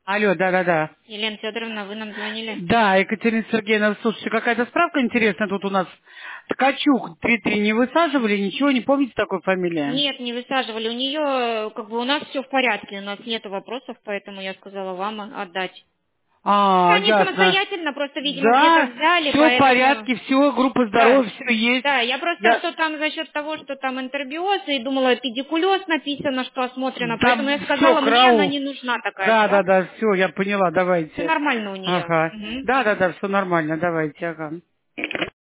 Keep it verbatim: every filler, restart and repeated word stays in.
Алло, да-да-да. Елена Федоровна, вы нам звонили? Да, Екатерина Сергеевна, слушайте, какая-то справка интересная тут у нас. Ткачук три-три не высаживали, ничего, не помните такой фамилии? Нет, не высаживали. У нее, как бы, у нас все в порядке, у нас нет вопросов, поэтому я сказала вам отдать. А, Они ясно. самостоятельно просто, видимо, где-то Да, взяли, все в поэтому... порядке, все, группа Да, здоровья, все есть. да, я просто, Я... что там за счет того, что там интербиоз, и думала, педикулез написано, что осмотрено, поэтому я Да, все, сказала, мне она крау. не нужна такая Да, да, справка. да, все, я поняла, Все давайте. нормально у нее. Ага. Мгм. Да, да, да, все нормально, давайте, ага.